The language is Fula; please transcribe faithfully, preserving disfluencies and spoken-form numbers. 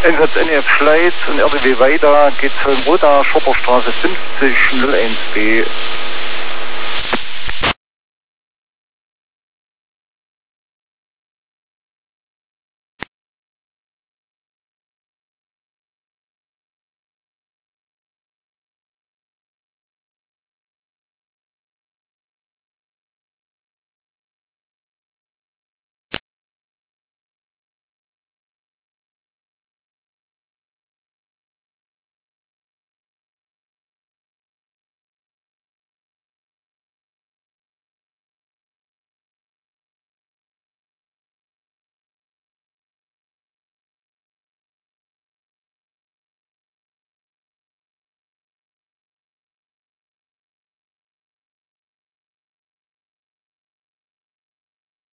Einsatz N F Schleiz und R D W weiter geht Zolln Roda, Schopperstraße fünfzig null eins B.